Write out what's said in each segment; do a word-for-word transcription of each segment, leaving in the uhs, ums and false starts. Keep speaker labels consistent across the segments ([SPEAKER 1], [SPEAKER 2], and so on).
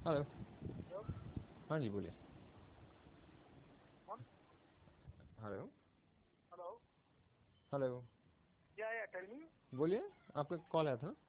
[SPEAKER 1] Hello.
[SPEAKER 2] Hello?
[SPEAKER 1] हाँ जी बोलिए।
[SPEAKER 2] One?
[SPEAKER 1] Hello.
[SPEAKER 2] Hello?
[SPEAKER 1] Hello.
[SPEAKER 2] Yeah, yeah, tell me.
[SPEAKER 1] बोलिए, आपका कॉल आया था।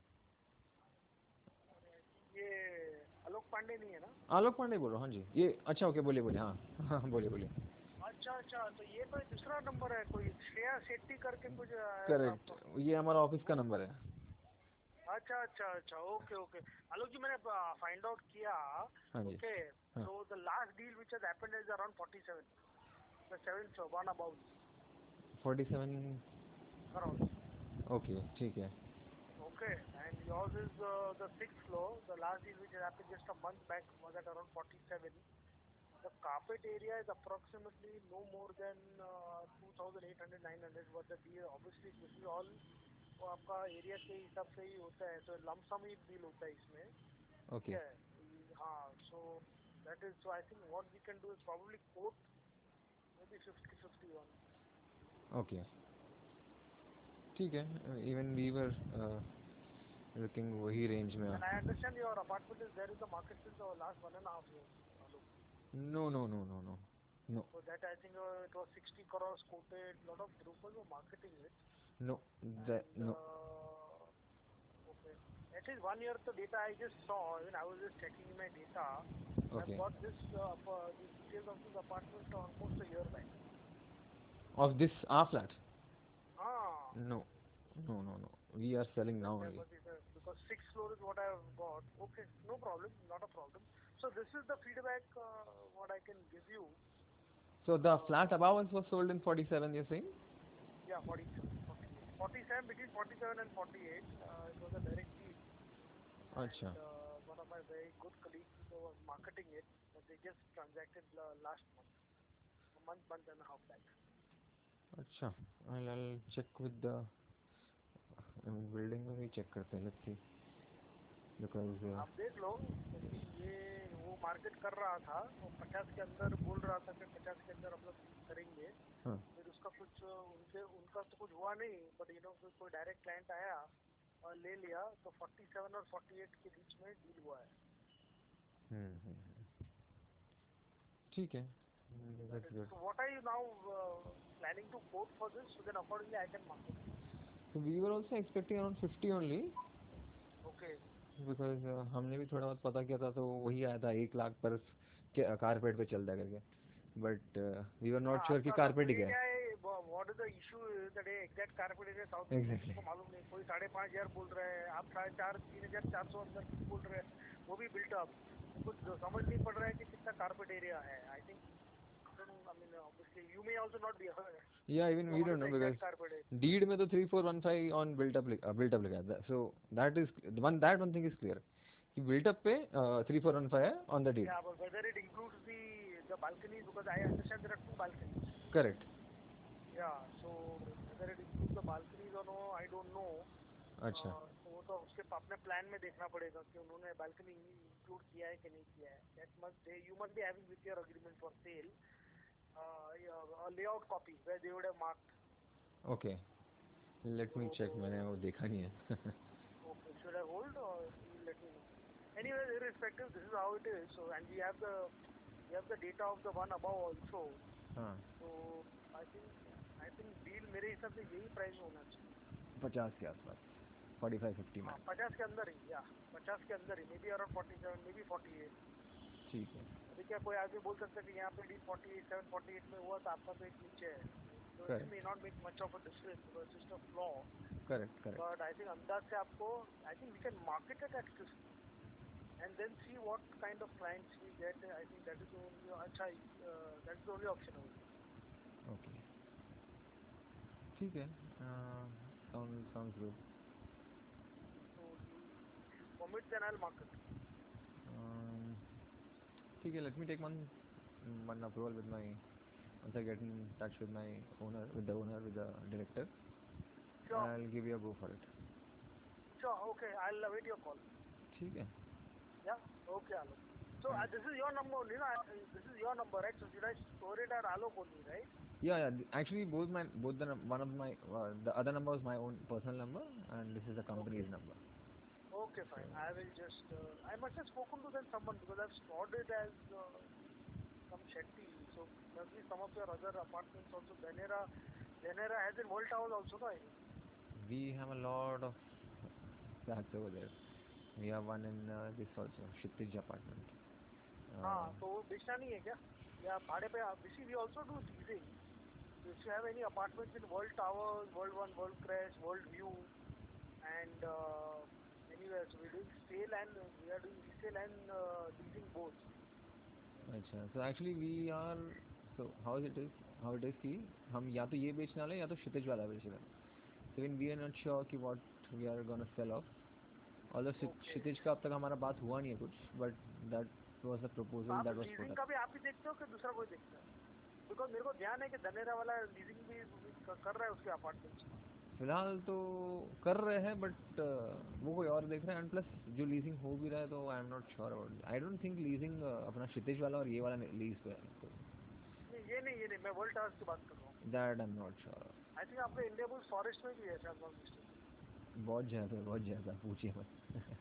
[SPEAKER 2] ये आलोक पांडे नहीं है ना?
[SPEAKER 1] आलोक पांडे बोल रहा हूँ। हाँ जी, ये अच्छा ओके, बोलिए बोलिए। हाँ हाँ हाँ, बोलिए बोलिए।
[SPEAKER 2] अच्छा अच्छा, तो ये कोई दूसरा नंबर है, कोई श्रेया शेट्टी करके कुछ है
[SPEAKER 1] करेक्ट,
[SPEAKER 2] आपका।
[SPEAKER 1] ये हमारा ऑफिस का
[SPEAKER 2] वो
[SPEAKER 1] नंबर है।
[SPEAKER 2] अच्छा अच्छा अच्छा, ओके ओके। आलोक जी, मैंने फाइंड आउट किया।
[SPEAKER 1] हाँ जी।
[SPEAKER 2] ओके,
[SPEAKER 1] हाँ,
[SPEAKER 2] so the last deal which has happened is around forty seven, the seventh one about
[SPEAKER 1] forty seven.
[SPEAKER 2] Around.
[SPEAKER 1] Okay ठीक है।
[SPEAKER 2] Okay, and yours is uh, the sixth floor. The last deal which happened just a month back was at around forty-seven. The carpet area is approximately no more than uh, two thousand eight hundred nine hundred. What the deal, obviously this is all वो आपका area के हिसाब से ही होता है, तो lump sum ही deal होता है इसमें। ठीक
[SPEAKER 1] ओके
[SPEAKER 2] है। हाँ, so that is, so I think what we can do is probably quote maybe fifty fifty one.
[SPEAKER 1] Okay ठीक है। इवन वी वर लुकिंग वही रेंज में।
[SPEAKER 2] And I understand your apartment is there in the market since last one and half year.
[SPEAKER 1] No no no no no no
[SPEAKER 2] So that I think uh, it was sixty crores quoted. A lot of brokers were marketing it.
[SPEAKER 1] No
[SPEAKER 2] And
[SPEAKER 1] no.
[SPEAKER 2] uh, okay, at least one year the data I just saw. Even I was just checking my data. I've
[SPEAKER 1] okay,
[SPEAKER 2] got this uh, uh, these details of this apartment almost a year back.
[SPEAKER 1] Of this our flat.
[SPEAKER 2] Ah,
[SPEAKER 1] no no no no, we are selling
[SPEAKER 2] then
[SPEAKER 1] now
[SPEAKER 2] there
[SPEAKER 1] only.
[SPEAKER 2] must be the, because sixth floor is what I've got. Okay, no problem, not a problem. So this is the feedback uh, what I can give you.
[SPEAKER 1] So the flat
[SPEAKER 2] Uh,
[SPEAKER 1] above us was sold in forty-seven, you're saying?
[SPEAKER 2] yeah, forty-seven, forty-eight, forty-seven, between forty-seven and forty-eight. Uh, it was a direct deal.
[SPEAKER 1] अच्छा
[SPEAKER 2] And uh, one of my very good colleagues was marketing it, but they just transacted uh, last month, a month, month and a half back.
[SPEAKER 1] अच्छा। I'll, I'll check with the building में भी check करते हैं, let's see because
[SPEAKER 2] आप देख लो, क्योंकि ये वो मार्केट कर रहा था, वो पचास के अंदर बोल रहा था कि पचास के अंदर हम लोग करेंगे।
[SPEAKER 1] हाँ।
[SPEAKER 2] फिर उसका कुछ उनसे उनका तो कुछ हुआ नहीं, बट यू नो कोई डायरेक्ट क्लाइंट आया और ले लिया, तो फोर्टी सेवन और फोर्टी एट के बीच में डील हुआ है।
[SPEAKER 1] हम्म हम्म, ठीक है,
[SPEAKER 2] That
[SPEAKER 1] that's
[SPEAKER 2] is,
[SPEAKER 1] good.
[SPEAKER 2] so what are you now uh, planning to quote for this? So then accordingly I can market it.
[SPEAKER 1] So we were also expecting around fifty only,
[SPEAKER 2] Okay.
[SPEAKER 1] Because हमने भी थोड़ा बहुत पता किया था, तो वही आया था एक लाख पर कारपेट पे चलता करके, बट वी वर
[SPEAKER 2] हाँ,
[SPEAKER 1] नॉट श्योर कि
[SPEAKER 2] आपका
[SPEAKER 1] कारपेट ही
[SPEAKER 2] ये
[SPEAKER 1] क्या है।
[SPEAKER 2] क्या है, what is the issue that exact carpet area south में
[SPEAKER 1] एग्जैक्टली।
[SPEAKER 2] किसी को मालूम नहीं। कोई साढ़े पाँच हजार बोल रहे हैं, आप साढ़े चार तीन हजार चार सौ अंदर बोल रहे हैं, वो भी बिल्ट अप। कुछ समझ नहीं पड़ रहा है कि कितना कारपेट एरिया है। I think, I mean obviously you may also not be aware
[SPEAKER 1] या even we
[SPEAKER 2] what
[SPEAKER 1] don't
[SPEAKER 2] is
[SPEAKER 1] no,
[SPEAKER 2] the
[SPEAKER 1] because
[SPEAKER 2] exact carpet area.
[SPEAKER 1] Deed में तो three four one five on built up built up लिखा था, so that is one, that one thing is clear कि built up पे three four one five है on the deed.
[SPEAKER 2] Yeah, but whether it includes the the balconies, because I understand there are two balconies.
[SPEAKER 1] Correct.
[SPEAKER 2] Yeah, so whether it includes the balconies or no, I don't know.
[SPEAKER 1] अच्छा
[SPEAKER 2] Uh, तो वो तो उसके अपने plan में देखना पड़ेगा कि उन्होंने बालकनी इंक्लूड किया है कि नहीं किया है। That must they you must be having with your agreement for sale a layout copy where they would have marked.
[SPEAKER 1] Okay, let me check, मैंने
[SPEAKER 2] So
[SPEAKER 1] वो देखा नहीं है।
[SPEAKER 2] okay, should I hold or you will let me know? Anyway, irrespective, this is how it is. So and we have the we have the data of the one above also.
[SPEAKER 1] हाँ,
[SPEAKER 2] So I think I think deal मेरे हिसाब से यही price में होना चाहिए।
[SPEAKER 1] पचास के आसपास, फोर्टी फाइव फिफ्टी में।
[SPEAKER 2] हाँ, पचास के अंदर ही, या पचास के अंदर ही, maybe around forty seven, maybe forty eight.
[SPEAKER 1] ठीक है।
[SPEAKER 2] अभी क्या कोई आदमी बोल सकता है कि यहाँ पे deal forty eight seven forty eight में हुआ, तो आपका तो एक नीचे है, तो it may
[SPEAKER 1] correct
[SPEAKER 2] not make much of a difference because just a flaw.
[SPEAKER 1] Correct correct.
[SPEAKER 2] But I think अंदाज से आपको, I think we can market it at fifty and then see what kind of clients we get. I think that is the only, अच्छा, uh, that is the only option available.
[SPEAKER 1] Okay ठीक है, sound sounds good.
[SPEAKER 2] So you commit, then I'll market.
[SPEAKER 1] ठीक है, let me take one one approval with my, once I get in touch with my owner, with the owner, with the director,
[SPEAKER 2] Sure,
[SPEAKER 1] I'll give you a go for it.
[SPEAKER 2] sure, okay, I'll await your call.
[SPEAKER 1] ठीक है।
[SPEAKER 2] Yeah, okay, Alok. So uh,
[SPEAKER 1] Thanks.
[SPEAKER 2] this is your number only, no? I- This is your number, right? So should I store it at Alok only, right?
[SPEAKER 1] Yeah, yeah. th- Actually, both my both the num- one of my uh, the other number is my own personal number, and this is the
[SPEAKER 2] Okay,
[SPEAKER 1] company's number.
[SPEAKER 2] Okay, fine.
[SPEAKER 1] So
[SPEAKER 2] I will just. Uh, I must have spoken to then someone because I've stored it as uh, some Shetty. So maybe some of your other apartments also. Dhanera, Dhanera has in World Towers also, no? I think.
[SPEAKER 1] we have a lot of flats over there. We have one in uh, this also, Kshitij apartment. Uh,
[SPEAKER 2] हाँ, तो वो बेचना नहीं है क्या? या भाड़े पे? Basically, we also do leasing. So if you have any apartments in World Towers, World One, World Crest, World View, and uh, anywhere, so we're doing sale and we are doing resale and uh, leasing both.
[SPEAKER 1] अच्छा, so actually we are, so how it is how it is कि हम या तो ये बेचने वाले हैं या तो क्षितिज वाला बेच रहे हैं. So when we are not sure कि what we are gonna sell off. Although
[SPEAKER 2] Okay.
[SPEAKER 1] क्षितिज का अब तक हमारा बात हुआ नहीं है कुछ, but that was the
[SPEAKER 2] तो
[SPEAKER 1] proposal
[SPEAKER 2] आप
[SPEAKER 1] that was put
[SPEAKER 2] leasing
[SPEAKER 1] up.
[SPEAKER 2] का भी आप ही देखते हो कि दूसरा कोई देखता है? बिकॉज मेरे को ध्यान है कि धनेरा वाला लीजिंग भी क- कर रहा है उसके अपार्टमेंट्स का.
[SPEAKER 1] फिलहाल तो कर रहे हैं, बट वो कोई और देख रहे हैं. एंड प्लस जो लीजिंग हो भी रहा है तो I am not sure about. I don't think leasing अपना क्षितिज वाला और ये वाला लीज पे है. तो
[SPEAKER 2] नहीं, ये नहीं, ये नहीं, मैं वर्ल्ड टावर्स की बात कर रहा हूँ.
[SPEAKER 1] That I am not sure.
[SPEAKER 2] I think आपका इंडिया बुल्स फॉरेस्ट में भी है शायद, नॉट मिस्टेक.
[SPEAKER 1] बहुत ज़्यादा बहुत ज़्यादा पूछिए मत.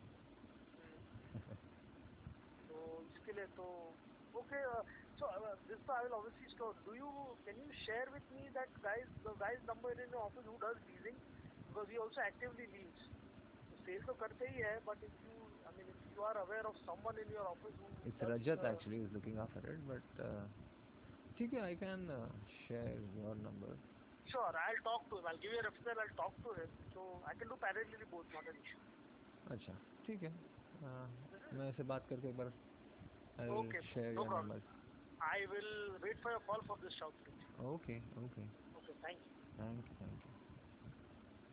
[SPEAKER 2] तो इसके लिए तो okay. So uh, this I will obviously store. Do you can you share with me that guys the guy's number in your office who does leasing, because he also actively leaves. So sale तो करते ही है, but if you I mean if you are aware of someone in your office who
[SPEAKER 1] It's
[SPEAKER 2] does.
[SPEAKER 1] Rajat
[SPEAKER 2] Uh,
[SPEAKER 1] actually is looking after it, but uh, ठीक है, I can uh, share your number.
[SPEAKER 2] Sure, I'll talk to him. I'll give you a referral. I'll talk to him. So I can do parallelly both, not an issue.
[SPEAKER 1] अच्छा, ठीक है. uh,
[SPEAKER 2] Mhm.
[SPEAKER 1] मैं इससे बात करके एक बार I will
[SPEAKER 2] Okay,
[SPEAKER 1] share
[SPEAKER 2] no
[SPEAKER 1] your
[SPEAKER 2] problem.
[SPEAKER 1] number.
[SPEAKER 2] I will wait for your call for this shout.
[SPEAKER 1] Okay, okay.
[SPEAKER 2] Okay, thank you.
[SPEAKER 1] Thank you.